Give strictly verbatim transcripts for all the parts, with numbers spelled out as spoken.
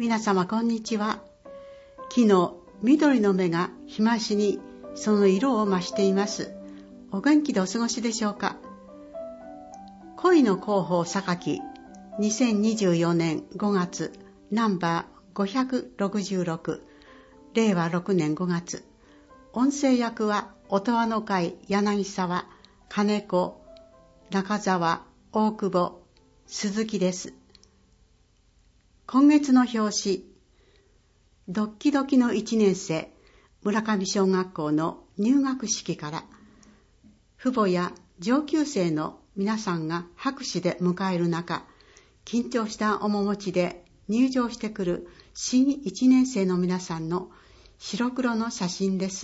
皆様こんにちは。木の緑の芽が日増しにその色を増しています。お元気でお過ごしでしょうか。恋の広報榊にせんにじゅうよねんごがつナンバーごひゃくろくじゅうろくれいわろくねんごがつ。音声役は音羽の会柳沢、金子、中澤、大久保、鈴木です。今月の表紙、ドッキドキのいちねん生、村上小学校の入学式から、父母や上級生の皆さんが拍手で迎える中、緊張した面持ちで入場してくる新いちねん生の皆さんの白黒の写真です。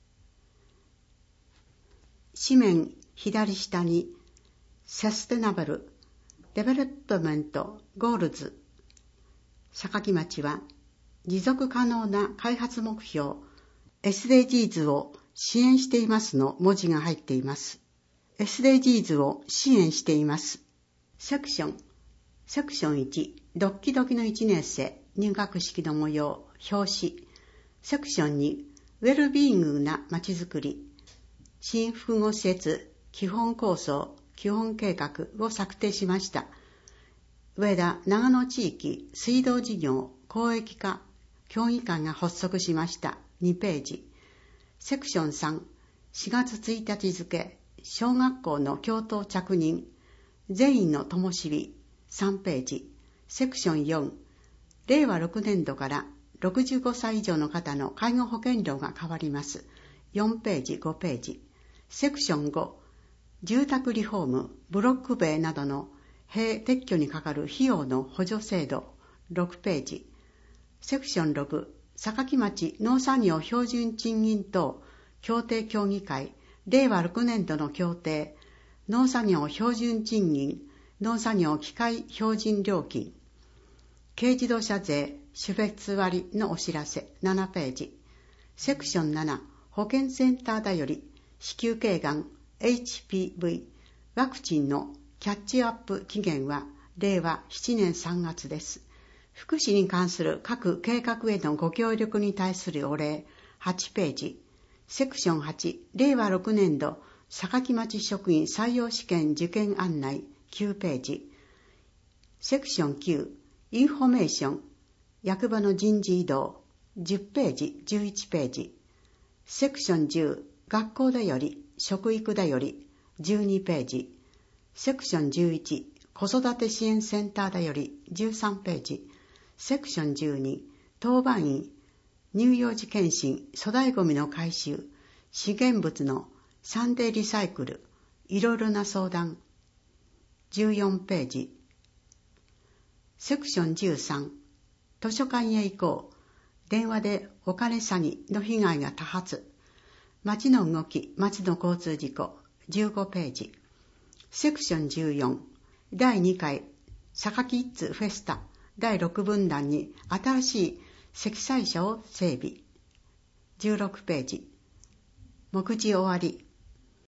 紙面左下に、サステナブル・デベロップメント・ゴールズ、榊町は持続可能な開発目標 エスディージーズ を支援していますの文字が入っています。エスディージーズ を支援しています。セクション、セクションいち、ドッキドキのいちねん生入学式の模様、表紙。セクションに、ウェルビーイングなまちづくり、新複合施設基本構想、基本計画を策定しました。上田長野地域水道事業公益化協議会が発足しました。にページ。セクションさん、しがつついたち付、小学校の教頭着任、全員の灯火、さんページ。セクションよん、れいわろくねんどからろくじゅうごさい以上の方の介護保険料が変わります。よんページ、ごページ。セクションご、住宅リフォーム、ブロック塀などの塀撤去にかかる費用の補助制度、ろくページ。セクションろく、榊町農作業標準賃金等協定協議会、れいわろくねんどの協定、農作業標準賃金、農作業機械標準料金、軽自動車税、種別割のお知らせ、ななページ。セクションなな、保健センターだより、子宮頸がん、エイチピーブイ、ワクチンのキャッチアップ期限はれいわななねんさんがつです。福祉に関する各計画へのご協力に対するお礼、はちページ。セクションはち、れいわろくねんど榊町職員採用試験受験案内、きゅうページ。セクションきゅう、インフォメーション、役場の人事異動、じゅっページ、じゅういちページ。セクションじゅう、学校だより、食育だより、じゅうにページ。セクションじゅういち、子育て支援センターだより、じゅうさんページ。セクションじゅうに、当番員、乳幼児検診、粗大ごみの回収、資源物のサンデーリサイクル、いろいろな相談、じゅうよんページ。セクションじゅうさん、図書館へ行こう、電話でお金詐欺の被害が多発、街の動き、街の交通事故、じゅうごページ。セクションじゅうよん、だいにかい、榊イッツフェスタ、だいろく分団に新しい積載車を整備、じゅうろくページ。目次終わり。